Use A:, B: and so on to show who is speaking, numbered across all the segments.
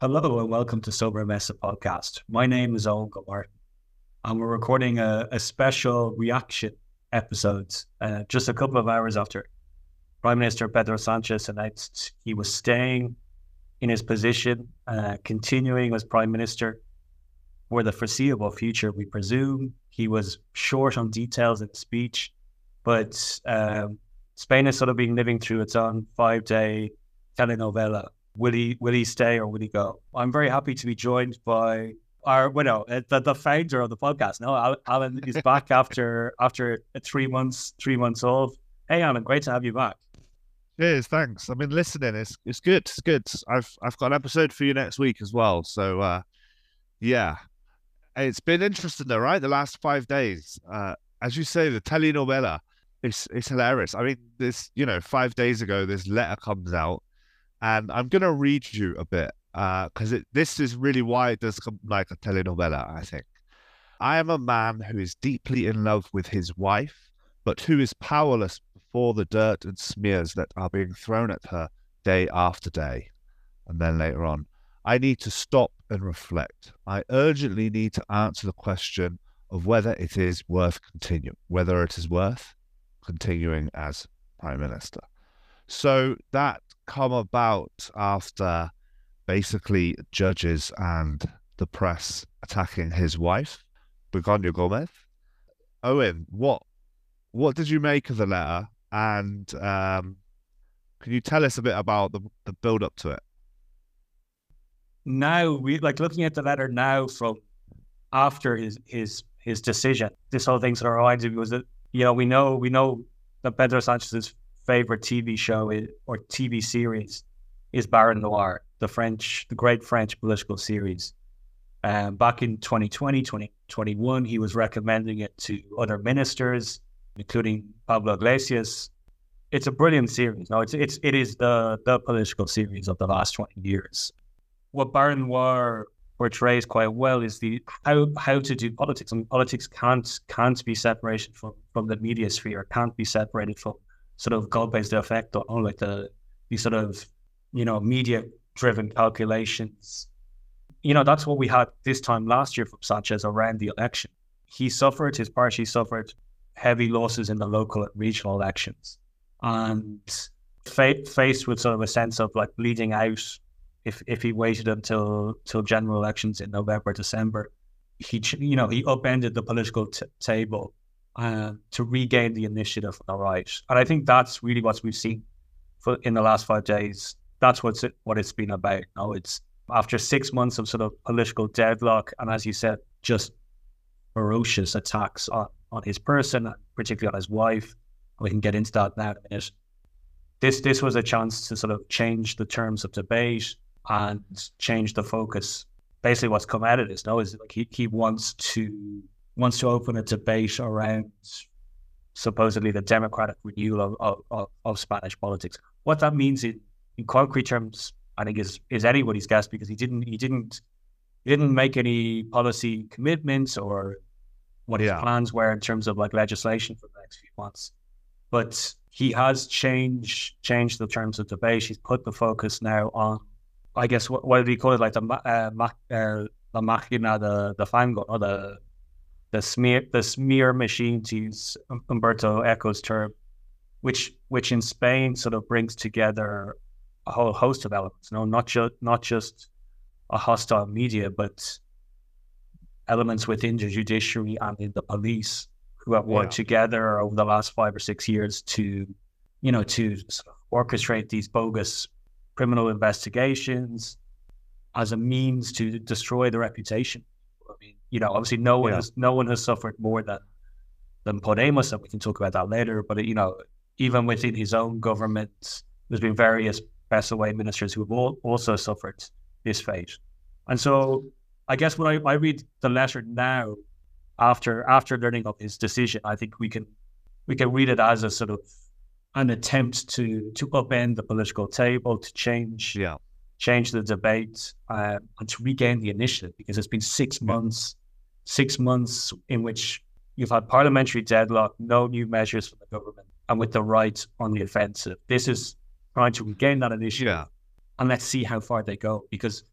A: Hello and welcome to Sober Mesa podcast. My name is Owen Martin and we're recording a special reaction episode just a couple of hours after Prime Minister Pedro Sanchez announced he was staying in his position, continuing as Prime Minister for the foreseeable future, we presume. He was short on details in the speech, but Spain has sort of been living through its own 5-day telenovela. Will he stay or will he go? I'm very happy to be joined by the founder of the podcast. No, Alan is back after 3 months off. Hey, Alan, great to have you back.
B: Cheers, thanks. I've been listening. It's good. It's good. I've got an episode for you next week as well. So yeah, it's been interesting though, right? The last 5 days, as you say, the telenovela. It's hilarious. I mean, 5 days ago, this letter comes out. And I'm going to read you a bit because this is really why it does come like a telenovela, I think. I am a man who is deeply in love with his wife, but who is powerless before the dirt and smears that are being thrown at her day after day. And then later on, I need to stop and reflect. I urgently need to answer the question of whether it is worth continuing as Prime Minister. So that come about after basically judges and the press attacking his wife, Begoña Gomez. Owen, what did you make of the letter? And can you tell us a bit about the build up to it?
A: Now we looking at the letter now from after his decision. This whole thing sort of reminds me was that we know that Pedro Sanchez's favorite TV show or TV series is Baron Noir, the great French political series. Back in 2020, 2021, he was recommending it to other ministers, including Pablo Iglesias. It's a brilliant series. No, it is the political series of the last 20 years. What Baron Noir portrays quite well is how to do politics. I mean, politics can't be separated from the media sphere, can't be separated from sort of golpes de efecto, like the sort of, media driven calculations. That's what we had this time last year from Sanchez around the election. His party suffered heavy losses in the local and regional elections. And faced with sort of a sense of like bleeding out if he waited until general elections in November, December, he upended the political table to regain the initiative on the right. And I think that's really what we've seen in the last 5 days. That's what it's been about. It's after 6 months of sort of political deadlock, and as you said, just ferocious attacks on his person, particularly on his wife. We can get into that now in a minute. This was a chance to sort of change the terms of debate and change the focus. Basically, what's come out of this now is like he wants to open a debate around supposedly the democratic renewal of Spanish politics. What that means in concrete terms, I think is anybody's guess, because he didn't make any policy commitments or what his plans were in terms of like legislation for the next few months. But he has changed the terms of debate. He's put the focus now on, I guess, what do you call it, like the máquina de fango, or the smear machine, to use Umberto Eco's term, which in Spain sort of brings together a whole host of elements. Not just a hostile media, but elements within the judiciary and in the police who have worked together over the last 5 or 6 years to sort of orchestrate these bogus criminal investigations as a means to destroy the reputation. I mean, obviously no one has suffered more than Podemos, and we can talk about that later. But even within his own government, there's been various PSOE ministers who have also suffered this fate. And so I guess when I read the letter now, after learning of his decision, I think we can read it as a sort of an attempt to upend the political table, to change the debate, and to regain the initiative, because it's been 6 months, 6 months in which you've had parliamentary deadlock, no new measures from the government, and with the right on the offensive. This is trying to regain that initiative, and let's see how far they go, because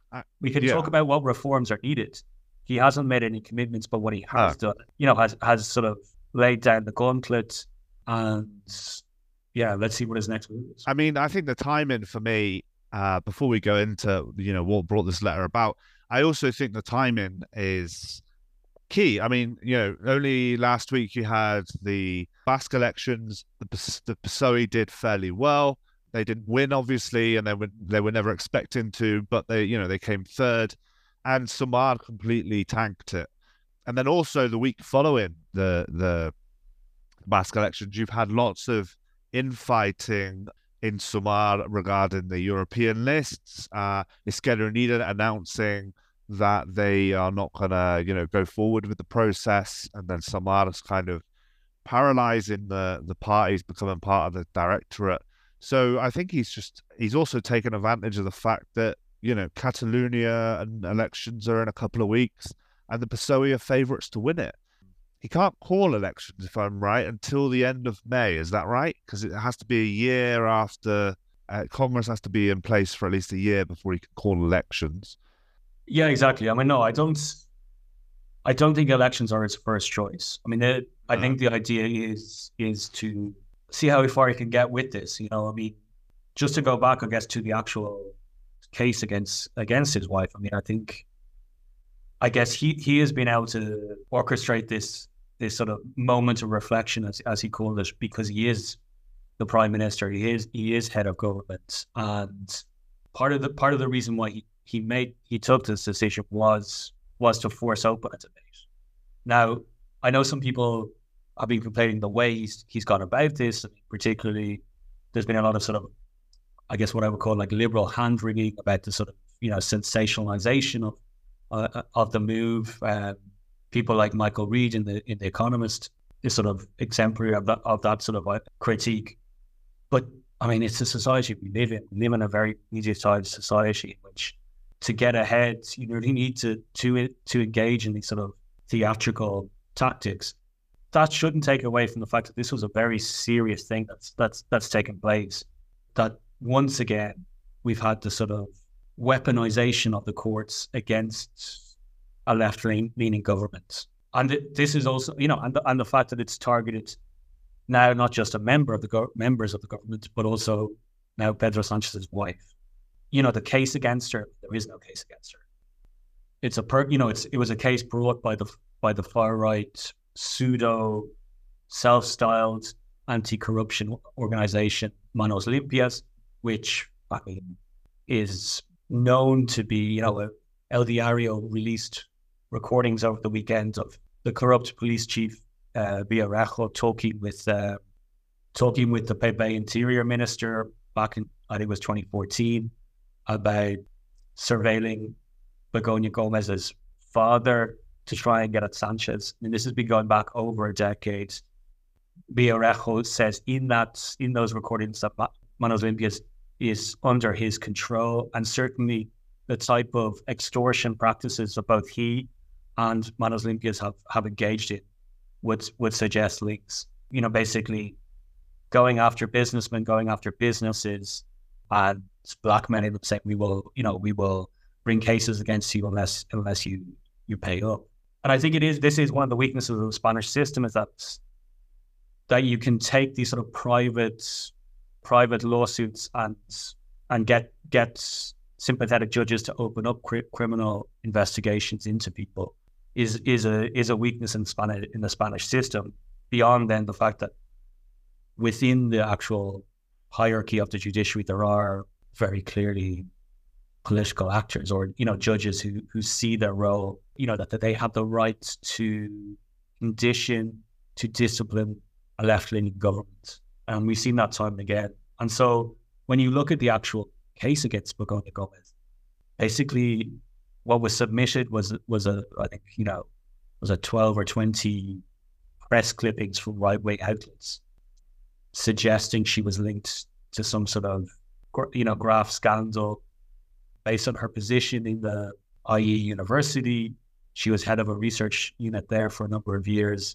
A: We can
B: yeah.
A: talk about what reforms are needed. He hasn't made any commitments, but what he has done, has sort of laid down the gauntlet. And yeah, let's see what his next move is.
B: I mean, I think the timing for me, before we go into, what brought this letter about, I also think the timing is key. I mean, only last week you had the Basque elections. The PSOE did fairly well. They didn't win, obviously, and they were never expecting to, but they came third, and Sumar completely tanked it. And then also the week following the Basque elections, you've had lots of infighting in Sumar regarding the European lists. Izquierda Unida announcing that they are not gonna, go forward with the process, and then Sumar is kind of paralyzing the parties becoming part of the directorate. So I think he's also taken advantage of the fact that, Catalonia and elections are in a couple of weeks, and the PSOE are favourites to win it. He can't call elections, if I'm right, until the end of May. Is that right? Because it has to be a year after Congress has to be in place for at least a year before he can call elections.
A: Yeah, exactly. I mean, no, I don't think elections are his first choice. I mean, I think the idea is to see how far he can get with this. I mean, just to go back, I guess, to the actual case against his wife. I mean, I guess he has been able to orchestrate this sort of moment of reflection, as he called it, because he is the prime minister. He is head of government, and part of the reason why he took this decision was to force open a debate. Now, I know some people have been complaining the way he's gone about this. Particularly, there's been a lot of sort of, I guess, what I would call like liberal hand wringing about the sort of sensationalization of the move. People like Michael Reed in the Economist is sort of exemplary of that sort of critique. But I mean, it's the society we live in. We live in a very mediatized society in which, to get ahead, you really need to engage in these sort of theatrical tactics. That shouldn't take away from the fact that this was a very serious thing that's taken place. That once again we've had the sort of weaponization of the courts against a left-leaning government, and this is also, and the fact that it's targeted now not just a members of the government, but also now Pedro Sanchez's wife. The case against her, there is no case against her. It was a case brought by the far right pseudo self-styled anti-corruption organization Manos Limpias, which I mean is known to be, El Diario released recordings over the weekend of the corrupt police chief Villarejo talking with the Pepe Interior Minister back in, I think it was 2014, about surveilling Begoña Gomez's father to try and get at Sanchez. And this has been going back over a decade. Villarejo says in those recordings that Manos Limpias is under his control, and certainly the type of extortion practices that both he and Manos Limpias have engaged in would suggest links. Basically going after businessmen, going after businesses, and blackmailing them, saying we will bring cases against you unless you pay up. And I think this is one of the weaknesses of the Spanish system, is that you can take these sort of private lawsuits and get sympathetic judges to open up criminal investigations into people is a weakness in the Spanish system. Beyond then the fact that within the actual hierarchy of the judiciary there are very clearly political actors or judges who see their role, that they have the right to condition, to discipline a left-leaning government. And we've seen that time and again. And so when you look at the actual case against Begoña Gomez, basically what was submitted was I think 12 or 20 press clippings from right-wing outlets suggesting she was linked to some sort of graft scandal based on her position in the IE University. She was head of a research unit there for a number of years,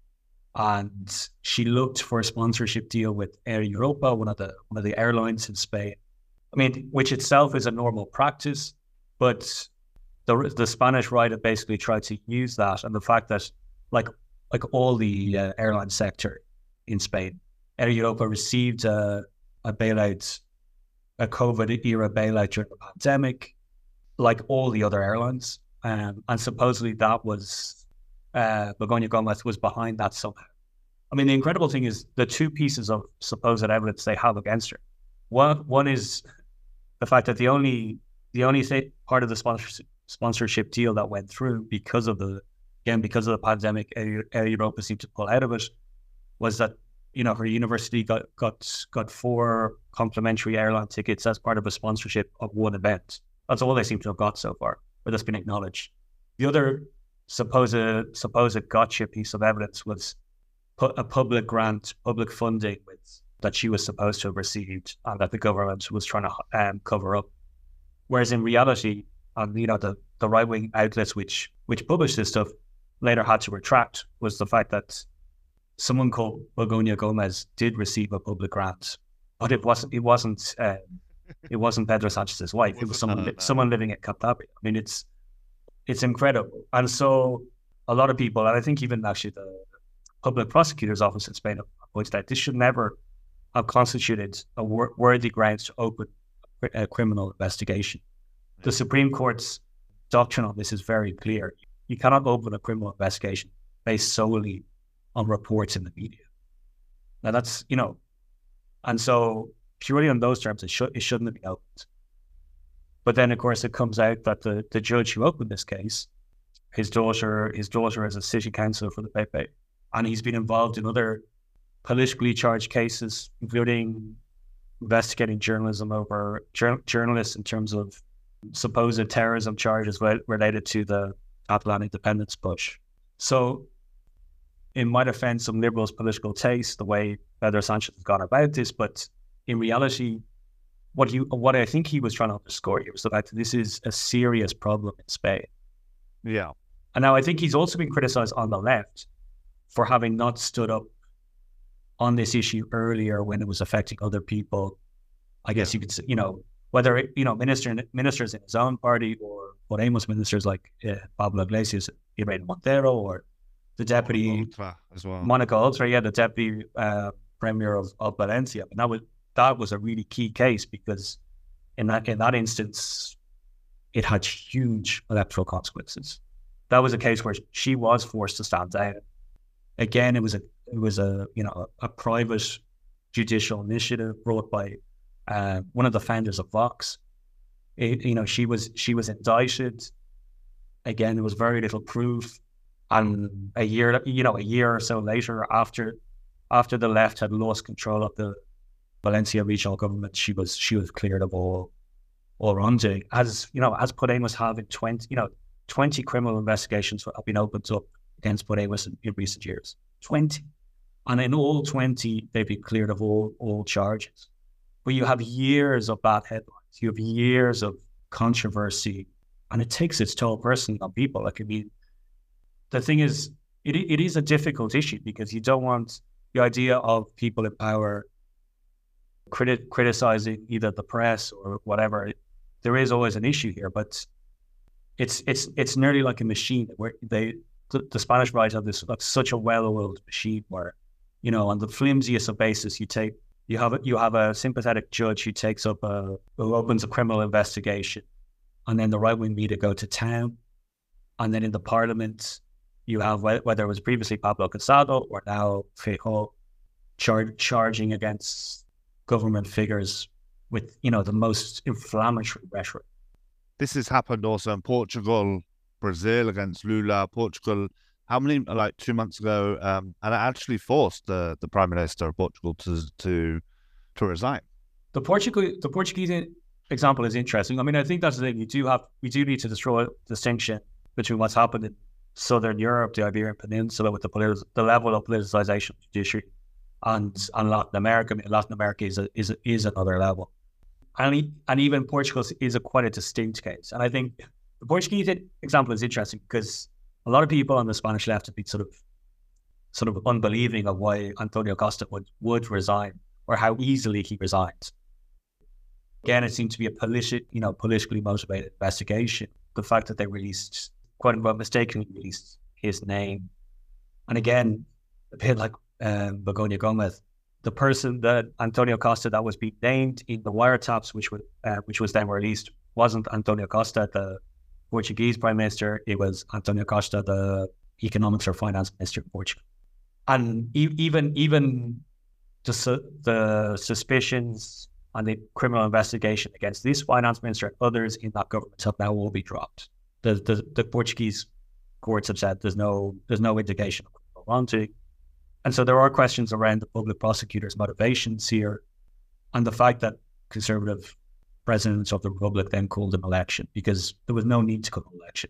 A: and she looked for a sponsorship deal with Air Europa, one of the airlines in Spain. I mean, which itself is a normal practice, But the Spanish right have basically tried to use that, and the fact that like all the airline sector in Spain, Air Europa received a bailout, a COVID era bailout during the pandemic, like all the other airlines, and supposedly that was Begoña Gomez was behind that somehow. I mean, the incredible thing is the two pieces of supposed evidence they have against her. One is the fact that the only part of the sponsorship deal that went through because of the pandemic, Air Europa seemed to pull out of it, was that, you know, her university got 4 complimentary airline tickets as part of a sponsorship of one event. That's all they seem to have got so far, but that's been acknowledged. The other supposed gotcha piece of evidence was a public grant, public funding that she was supposed to have received and that the government was trying to cover up. Whereas in reality, you know, the right-wing outlets which published this stuff later had to retract was the fact that someone called Begoña Gomez did receive a public grant, but it wasn't Pedro Sanchez's wife. It was someone living at Cantabria. I mean, it's incredible. And so a lot of people, and I think even actually the public prosecutor's office in Spain pointed out, this should never have constituted a worthy grounds to open a criminal investigation. The Supreme Court's doctrine on this is very clear. You cannot open a criminal investigation based solely on reports in the media. Now that's, you know, and so purely on those terms, it shouldn't have been opened. But then, of course, it comes out that the judge who opened this case, his daughter is a city councillor for the PP, and he's been involved in other politically charged cases, including investigating journalism over journalists in terms of supposed terrorism charges related to the Catalan independence push. So it might offend some liberals' political taste, the way Pedro Sanchez has gone about this, but in reality, what I think he was trying to underscore here was the fact that this is a serious problem in Spain.
B: Yeah.
A: And now I think he's also been criticized on the left for having not stood up on this issue earlier when it was affecting other people. I guess you could say, you know, whether, you know, ministers in his own party or Podemos ministers like Pablo Iglesias, Irene Montero, or the deputy
B: as well.
A: Monica Oltra, the deputy premier of Valencia. But that was a really key case because in that instance, it had huge electoral consequences. That was a case where she was forced to stand down. Again, it was a you know, a private judicial initiative brought by one of the founders of Vox. You know, she was indicted. Again, there was very little proof, and a year or so later, after the left had lost control of the Valencia regional government, she was cleared of all wrongdoing. As you know, as Podemos have in 20 criminal investigations have been opened up against Podemos in recent years. 20. And in all 20, they've been cleared of all charges. But you have years of bad headlines. You have years of controversy, and it takes its toll personally on people. Like, I mean, the thing is, it is a difficult issue because you don't want the idea of people in power criticizing either the press or whatever. There is always an issue here, but it's nearly like a machine where the Spanish right have this, like, such a well-oiled machine where, you know, on the flimsiest of basis, you have a sympathetic judge who who opens a criminal investigation, and then the right-wing media go to town, and then in the parliament you have, whether it was previously Pablo Casado or now Feijóo, charging against government figures with, you know, the most inflammatory rhetoric.
B: This has happened also in Portugal, Brazil against Lula. Portugal, how many, like 2 months ago, and it actually forced the Prime Minister of Portugal to resign. The
A: Portuguese example is interesting. I mean, I think that's the thing. We do need to draw a distinction between what's happened in Southern Europe, the Iberian Peninsula, with the level of politicization of the judiciary, and Latin America. I mean, Latin America is another level. And even Portugal is quite a distinct case. And I think the Portuguese example is interesting because a lot of people on the Spanish left have been sort of unbelieving of why Antonio Costa would resign or how easily he resigned. Again, it seemed to be a politically motivated investigation. The fact that they released, quote unquote, mistakenly released his name. And again, a bit like Begonia Gomez, the person that Antonio Costa that was being named in the wiretaps, which was then released, wasn't Antonio Costa, the Portuguese Prime Minister. It was Antonio Costa, the Economics or Finance Minister of Portugal. And even the suspicions and the criminal investigation against this finance minister and others in that government have now all been dropped. The Portuguese courts have said there's no indication of criminal wrongdoing. And so there are questions around the public prosecutor's motivations here, and the fact that Conservative presidents of the Republic then called an election because there was no need to call an election.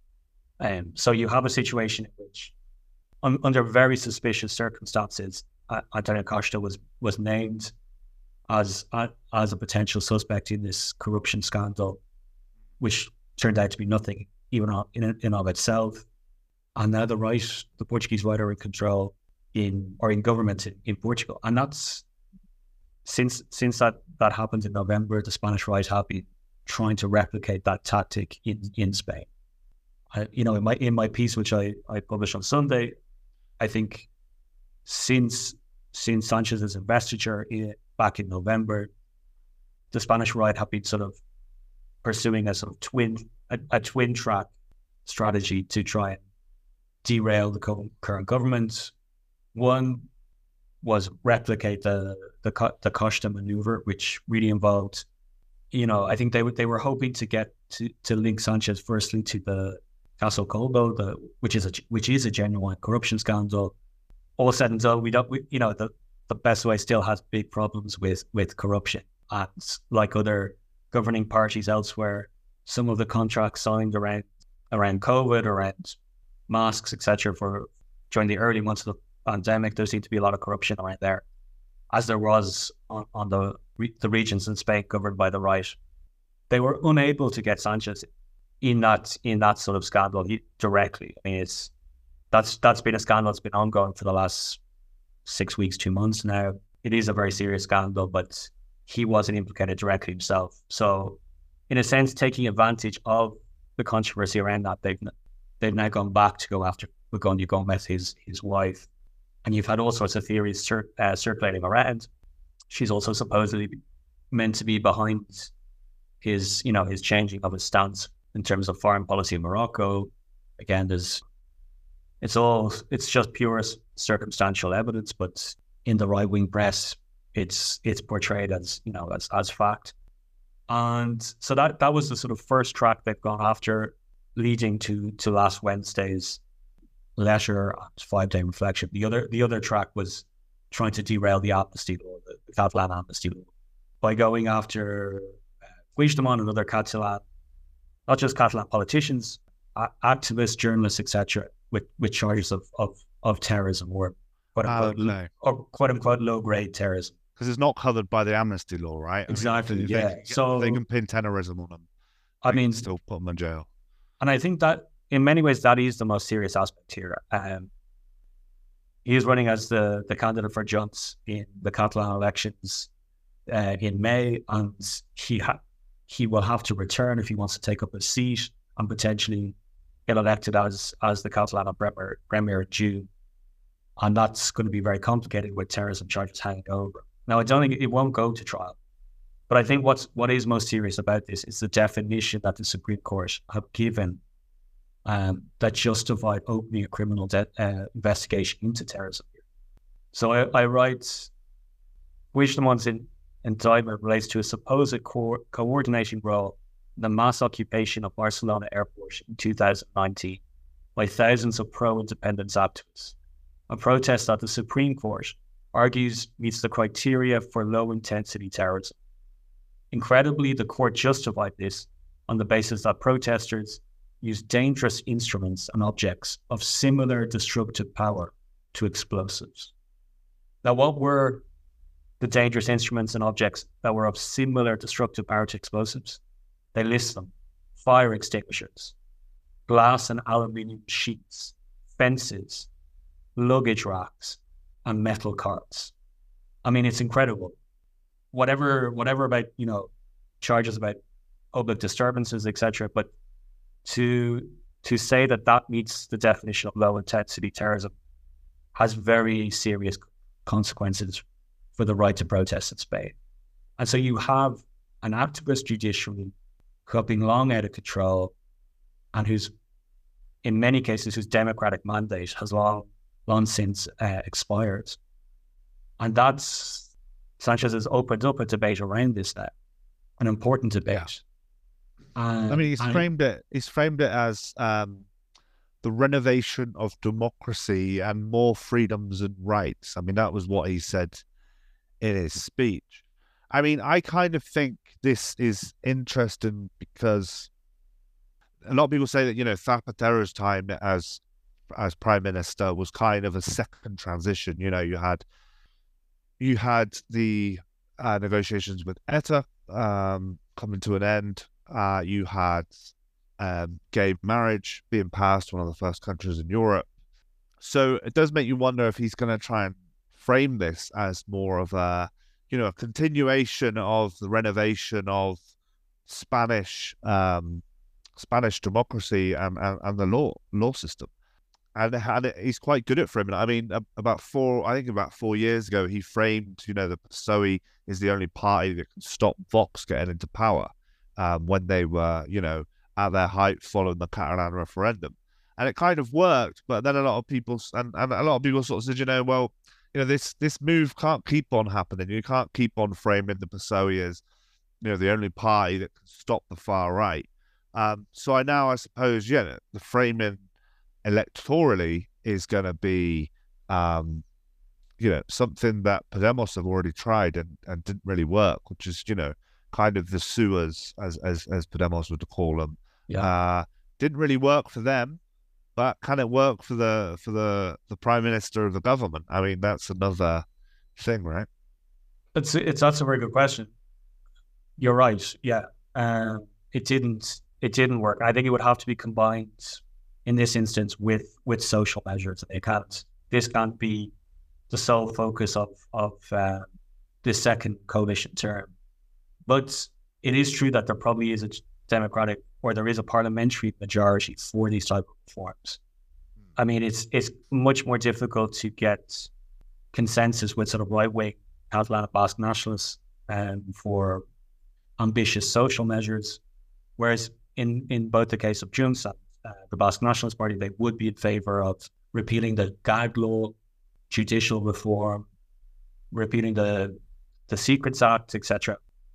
A: So you have a situation in which, under very suspicious circumstances, Antonio Costa was named as a potential suspect in this corruption scandal, which turned out to be nothing even in of itself. And now the Portuguese right are in control in government in Portugal, and that's since that happened in November. The Spanish right have been trying to replicate that tactic in Spain. In my piece, which I published on Sunday, I think since Sanchez's investiture back in November, the Spanish right have been sort of pursuing a sort of twin track strategy to try and derail the current government. One was replicate the Costa maneuver, which really involved, I think they were hoping to get to link Sanchez firstly to the Caso Coldo, which is a genuine corruption scandal. All said and done, the PSOE still has big problems with corruption, and like other governing parties elsewhere, some of the contracts signed around COVID, around masks, etc., during the early months of the pandemic, there seemed to be a lot of corruption around there, as there was on the regions in Spain governed by the right. They were unable to get Sanchez in that sort of scandal directly. I mean, that's been a scandal that's been ongoing for the last 6 weeks, 2 months now. It is a very serious scandal, but he wasn't implicated directly himself. So, in a sense, taking advantage of the controversy around that, they've now gone back to go after Begonia Gomez, his wife. And you've had all sorts of theories circulating around. She's also supposedly meant to be behind his changing of his stance in terms of foreign policy in Morocco. Again, it's just pure circumstantial evidence, but in the right-wing press, it's portrayed as fact. And so that was the sort of first track they've gone after, leading to last Wednesday's letter and 5-day reflection. The other track was trying to derail the amnesty law, the Catalan amnesty law, by going after Puigdemont and other Catalan, not just Catalan politicians, activists, journalists, etc., with charges of terrorism or quote unquote low grade terrorism.
B: Because it's not covered by the amnesty law, right?
A: Exactly.
B: So they can pin terrorism on them.
A: I mean,
B: still put them in jail.
A: And I think that in many ways that is the most serious aspect here. He is running as the candidate for Junts in the Catalan elections in May, and he will have to return if he wants to take up a seat and potentially get elected as the Catalan premier in June. And that's going to be very complicated with terrorism charges hanging over. Now, I don't think it won't go to trial, but I think what is most serious about this is the definition that the Supreme Court have given that justified opening a criminal investigation into terrorism. So I write, Puigdemont's indictment relates to a supposed coordinating role in the mass occupation of Barcelona airport in 2019 by thousands of pro-independence activists, a protest that the Supreme Court argues meets the criteria for low-intensity terrorism. Incredibly, the court justified this on the basis that protesters use dangerous instruments and objects of similar destructive power to explosives. Now, what were the dangerous instruments and objects that were of similar destructive power to explosives? They list them: fire extinguishers, glass and aluminium sheets, fences, luggage racks, and metal carts. I mean, it's incredible. Whatever about, charges about public disturbances, etc. But to say that that meets the definition of low intensity terrorism has very serious consequences for the right to protest in Spain. And so you have an activist judiciary who have been long out of control and whose, in many cases, whose democratic mandate has long since expired. And that's, Sanchez has opened up a debate around this now, an important debate.
B: Yeah. I mean, he's framed it as the renovation of democracy and more freedoms and rights. I mean, that was what he said in his speech. I mean, I kind of think this is interesting because a lot of people say that, Zapatero's time as prime minister was kind of a second transition. You had the negotiations with ETA coming to an end. You had gay marriage being passed, one of the first countries in Europe. So it does make you wonder if he's going to try and frame this as more of a continuation of the renovation of Spanish democracy and the law system. And he's quite good at framing it. I mean, about 4 years ago, he framed, the PSOE is the only party that can stop Vox getting into power when they were, at their height following the Catalan referendum. And it kind of worked, but then a lot of people sort of said, this move can't keep on happening. You can't keep on framing the PSOE as, the only party that can stop the far right. So I suppose, the framing electorally is going to be, something that Podemos have already tried and didn't really work, which is, kind of the sewers, as Podemos would call them.
A: Yeah.
B: Didn't really work for them, but can it work for the prime minister of the government? I mean, that's another thing, right?
A: That's a very good question. You're right. Yeah. It didn't work. I think it would have to be combined in this instance with social measures. This can't be the sole focus of this second coalition term. But it is true that there probably is a democratic, or there is a parliamentary majority for these type of reforms. I mean, it's much more difficult to get consensus with sort of right-wing Catalan and Basque nationalists for ambitious social measures, whereas in both the case of Junts and the Basque Nationalist Party, they would be in favour of repealing the gag law, judicial reform, repealing the Secrets Act, etc.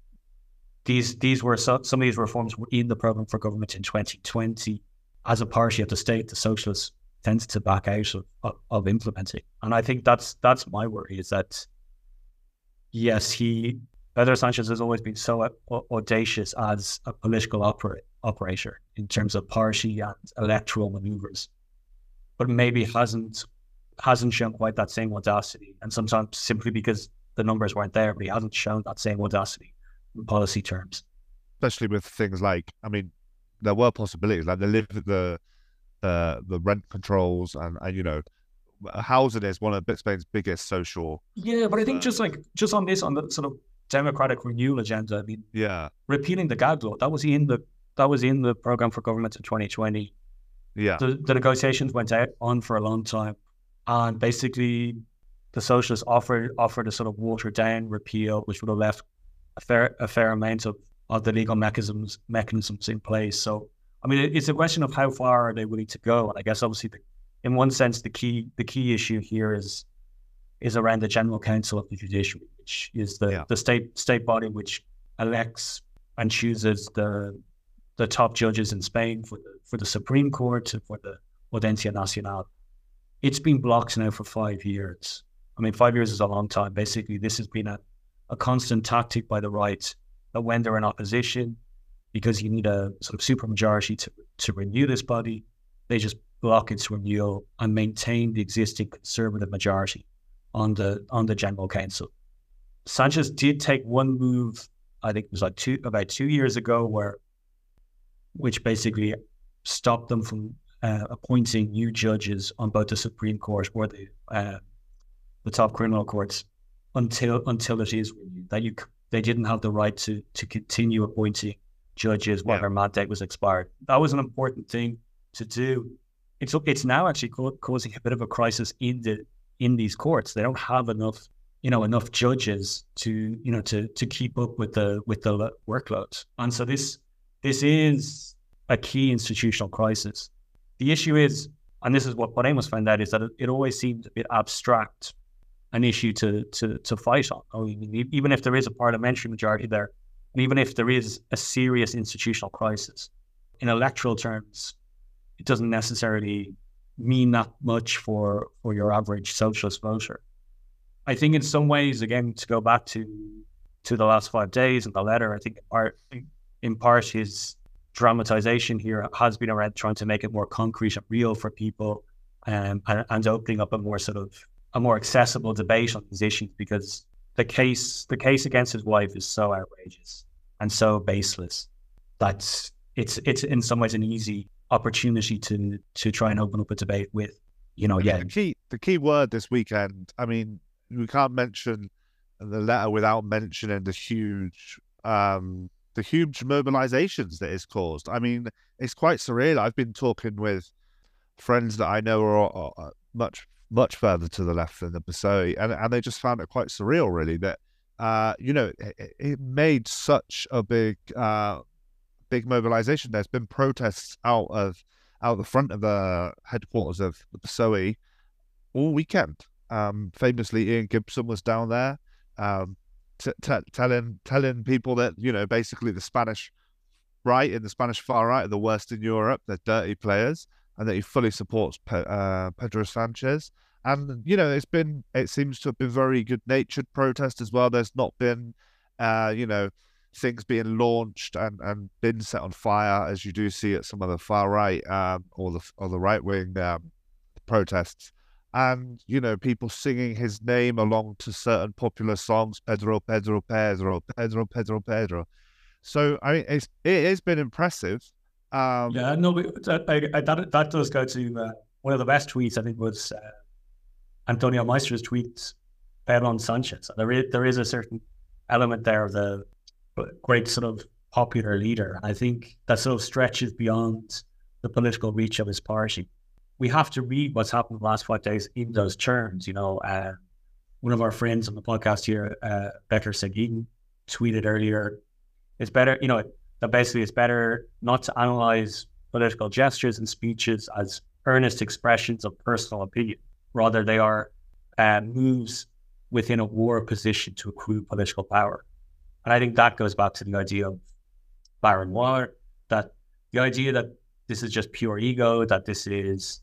A: These were some of these reforms were in the programme for government in 2020. As a party of the state, the socialists tended to back out of implementing, and I think that's my worry, is that yes, Pedro Sanchez has always been so audacious as a political operator in terms of party and electoral manoeuvres, but maybe hasn't shown quite that same audacity, and sometimes simply because the numbers weren't there, but he hasn't shown that same audacity in policy terms.
B: Especially with things like, I mean, there were possibilities, like the rent controls and housing is one of Spain's biggest social.
A: Yeah, but I think just on the sort of democratic renewal agenda, I mean, repealing the gag law, that was in the programme for government in 2020.
B: Yeah,
A: the negotiations went on for a long time, and basically the socialists offered a sort of watered down repeal, which would have left a fair amount of the legal mechanisms in place. So I mean, it's a question of how far are they willing to go, and I guess obviously in one sense the key issue here is around the General Council of the Judiciary, which is the state body which elects and chooses the top judges in Spain for the Supreme Court, for the Audiencia Nacional. It's been blocked now for 5 years. I mean, 5 years is a long time. Basically, this has been a constant tactic by the right, that when they're in opposition, because you need a sort of supermajority to renew this body, they just block its renewal and maintain the existing conservative majority on the General Council. Sanchez did take one move, I think it was about 2 years ago, which basically stopped them from appointing new judges on both the Supreme Court or the top criminal courts until it is renewed. they didn't have the right to continue appointing judges while
B: Yeah.
A: their mandate was expired. That was an important thing to do. It's now actually causing a bit of a crisis in these courts. They don't have enough judges to keep up with the workload, and so this is a key institutional crisis. The issue is, and this is what Amos found out, is that it always seemed a bit abstract, an issue to fight on. I mean, even if there is a parliamentary majority there, and even if there is a serious institutional crisis, in electoral terms, it doesn't necessarily mean that much for your average socialist voter. I think in some ways, again, to go back to the last 5 days and the letter, I think in part his dramatization here has been around trying to make it more concrete and real for people, and opening up a more accessible debate on these issues, because the case against his wife is so outrageous and so baseless that it's in some ways an easy opportunity to try and open up a debate with,
B: The key word this weekend, I mean, we can't mention the letter without mentioning the huge mobilizations that it's caused. I mean, it's quite surreal. I've been talking with friends that I know are much, much further to the left than the Pessoa, and they just found it quite surreal, really, that, it made such a big mobilization. There's been protests out the front of the headquarters of the Pessoa all weekend. Famously, Ian Gibson was down there, telling people that, basically the Spanish right and the Spanish far right are the worst in Europe. They're dirty players, and that he fully supports Pedro Sanchez. And it seems to have been very good-natured protest as well. There's not been things being launched and been set on fire, as you do see at some of the far right or the right wing protests. And people singing his name along to certain popular songs, Pedro, Pedro, Pedro, Pedro, Pedro, Pedro. So I mean, it has been impressive.
A: That does go to one of the best tweets. I think was Antonio Meister's tweets on Sanchez. There is a certain element there of the great sort of popular leader. I think that sort of stretches beyond the political reach of his party. We have to read what's happened in the last 5 days in those terms. One of our friends on the podcast here, Becker Seguin, tweeted earlier, it's better, that basically it's better not to analyze political gestures and speeches as earnest expressions of personal opinion. Rather, they are moves within a war position to accrue political power. And I think that goes back to the idea of Baron War, that the idea that this is just pure ego, that this is,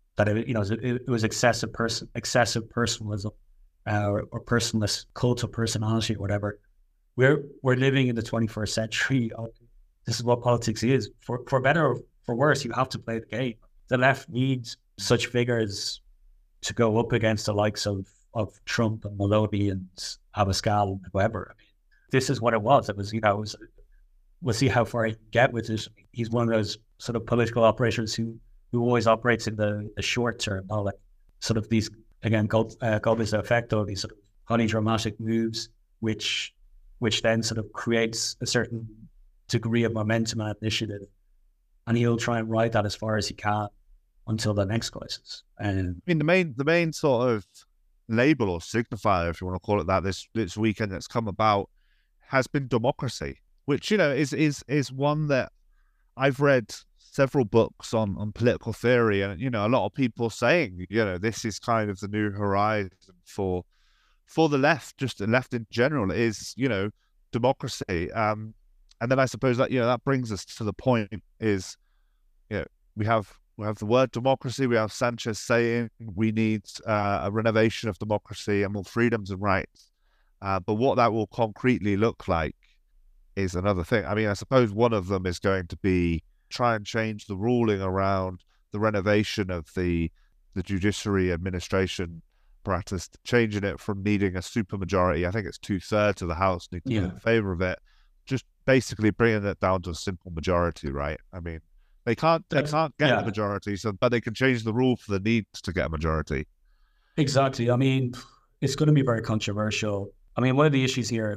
A: it was excessive personalism or personalist cult of personality or whatever. We're living in the 21st century. This is what politics is. For better or for worse, you have to play the game. The left needs such figures to go up against the likes of Trump and Maloney and Abascal and whoever. I mean, this is what it was. It was, we'll see how far he can get with it. He's one of those sort of political operators who always operates in the short term, like sort of these, again, golpes de efecto, these sort of highly dramatic moves, which then sort of creates a certain degree of momentum and initiative. And he'll try and ride that as far as he can until the next crisis. And
B: I mean, the main sort of label or signifier, if you want to call it that, this weekend that's come about has been democracy, which, is one that I've read several books on political theory, and, a lot of people saying, this is kind of the new horizon for the left, just the left in general, is, democracy. And then I suppose that, that brings us to the point is, we have the word democracy. We have Sanchez saying we need a renovation of democracy and more freedoms and rights. But what that will concretely look like is another thing. I mean, I suppose one of them is going to be try and change the ruling around the renovation of the judiciary administration apparatus, changing it from needing a supermajority. I think it's 2/3 of the House need to be in favor of it. Just basically bringing it down to a simple majority, right? I mean, they can't get a majority, but they can change the rule for the need to get a majority.
A: Exactly. I mean, it's going to be very controversial. I mean, one of the issues here is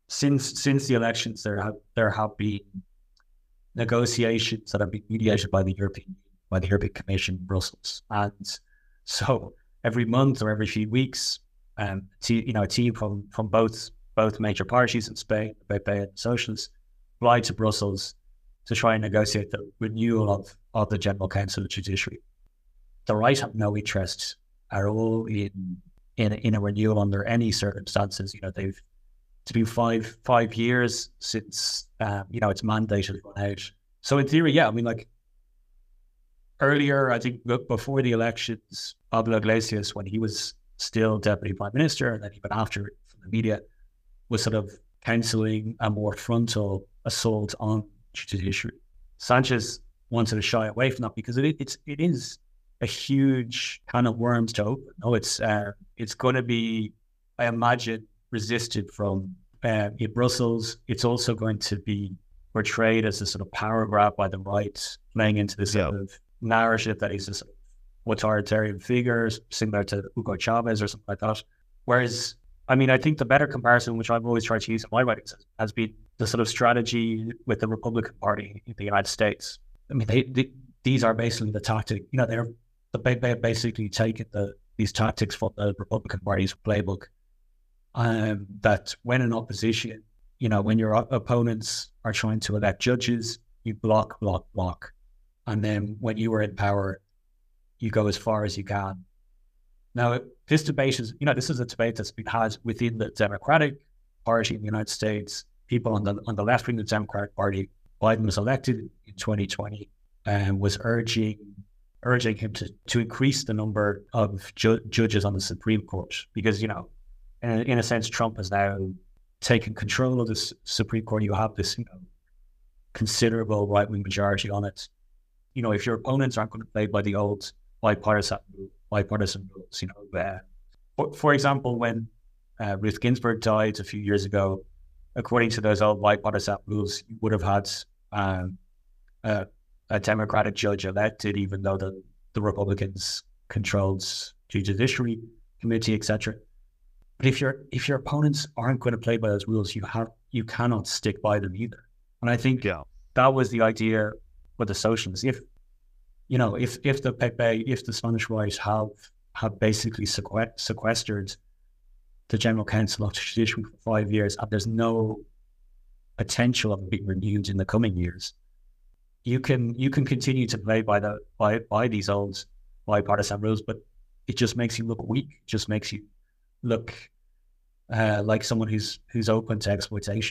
A: since the elections, there have been negotiations that have been mediated by the European Commission in Brussels, and so every month or every few weeks, a team from both major parties in Spain, the PP and the Socialists, fly to Brussels to try and negotiate the renewal of the General Council of the Judiciary. The right have no interest at all in a renewal under any circumstances. It's been five years since its mandate has run out. So in theory, yeah, I mean, like earlier, I think before the elections, Pablo Iglesias, when he was still Deputy Prime Minister, and then even after from the media, was sort of counselling a more frontal assault on the judiciary. Sanchez wanted to shy away from that because it is a huge kind of worms to open. It's going to be, I imagine, resisted from in Brussels. It's also going to be portrayed as a sort of power grab by the right, playing into this sort of narrative that he's a sort of authoritarian figure, similar to Hugo Chavez or something like that. Whereas, I mean, I think the better comparison, which I've always tried to use in my writings, has been the sort of strategy with the Republican Party in the United States. I mean, these are basically the tactic. They have basically taken these tactics from the Republican Party's playbook. That when in opposition, when your opponents are trying to elect judges, you block, and then when you are in power, you go as far as you can. Now, this debate is, this is a debate that's been had within the Democratic Party in the United States. People on the left wing of the Democratic Party, Biden was elected in 2020 and was urging him to increase the number of judges on the Supreme Court because, in a sense, Trump has now taken control of the Supreme Court. You have this, considerable right-wing majority on it. If your opponents aren't going to play by the old bipartisan rules, for example, when Ruth Ginsburg died a few years ago, according to those old bipartisan rules, you would have had a Democratic judge elected, even though the Republicans controlled the Judiciary Committee, etc. But if your opponents aren't going to play by those rules, you cannot stick by them either. And I think that was the idea with the socialists. If the PP, if the Spanish right have basically sequestered the General Council of the Judiciary for 5 years, and there's no potential of it being renewed in the coming years, you can continue to play by these old bipartisan rules, but it just makes you look weak. It just makes you look like someone who's open to exploitation.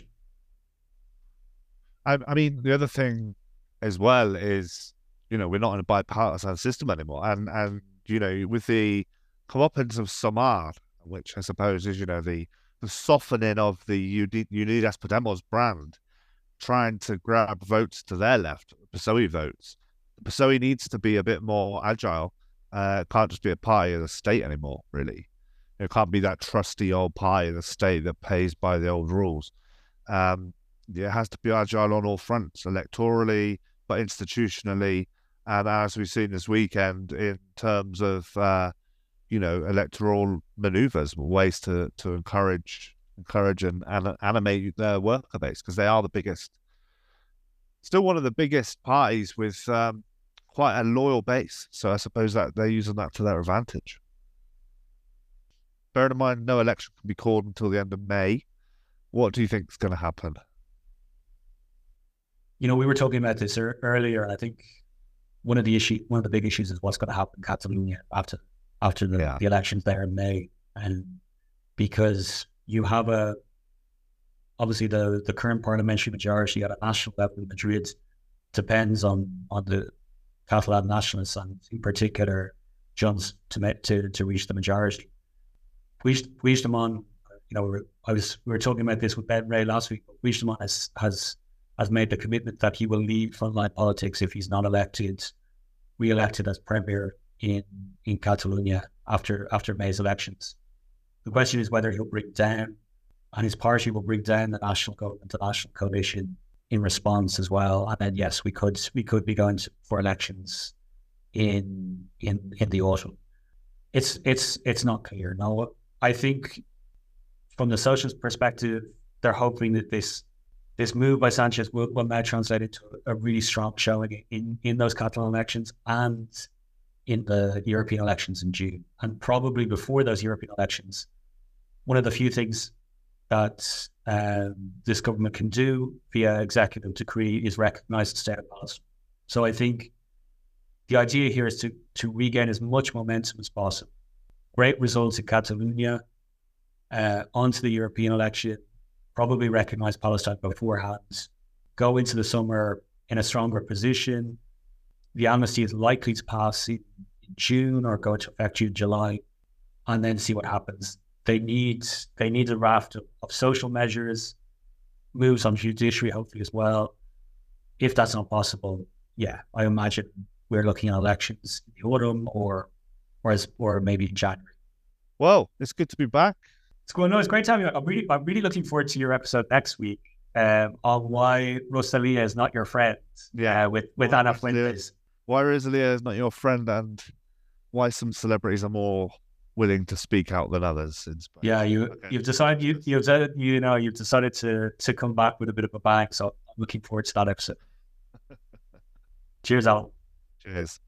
B: I mean, the other thing as well is, we're not in a bipartisan system anymore, and with the comeuppance of Sumar, which I suppose is the softening of the Unidas Podemos brand, trying to grab votes to their left, PSOE votes. PSOE needs to be a bit more agile. It can't just be a pie of the state anymore, really. It can't be that trusty old pie of the state that pays by the old rules. It has to be agile on all fronts, electorally, but institutionally, and as we've seen this weekend in terms of electoral manoeuvres, ways to encourage and animate their worker base, because they are still one of the biggest parties with quite a loyal base. So I suppose that they're using that to their advantage. Bearing in mind, no election can be called until the end of May. What do you think is going to happen?
A: We were talking about this earlier, and I think one of the big issues is what's going to happen in Catalonia after the elections there in May, and because you have obviously the current parliamentary majority at a national level in Madrid depends on the Catalan nationalists, and in particular Junts, to reach the majority. Puigdemont, we were talking about this with Ben Ray last week. Puigdemont has made the commitment that he will leave frontline politics if he's not re-elected as premier in Catalonia after May's elections. The question is whether he'll bring down, and his party will bring down, the national government, the national coalition in response as well. And then yes, we could be going for elections in the autumn. It's not clear. No, I think from the socialist perspective, they're hoping that this move by Sanchez will now translate into a really strong showing in those Catalan elections and in the European elections in June. And probably before those European elections, one of the few things that this government can do via executive decree is recognize the state of Palestine. So I think the idea here is to regain as much momentum as possible. Great results in Catalonia, onto the European election, probably recognize Palestine beforehand, go into the summer in a stronger position. The amnesty is likely to pass in June or go into effect June, July, and then see what happens. They need a raft of social measures, moves on judiciary, hopefully as well. If that's not possible, yeah, I imagine we're looking at elections in the autumn or maybe in January.
B: Well, it's good to be back.
A: It's going. No, it's great to have you. I'm really looking forward to your episode next week on why Rosalía is not your friend.
B: Yeah,
A: with Ana Fuentes.
B: Why Rosalía is not your friend, and why some celebrities are more willing to speak out than others in Spain.
A: Yeah, you've decided you've decided to come back with a bit of a bang. So I'm looking forward to that episode. Cheers, Alan.
B: Cheers.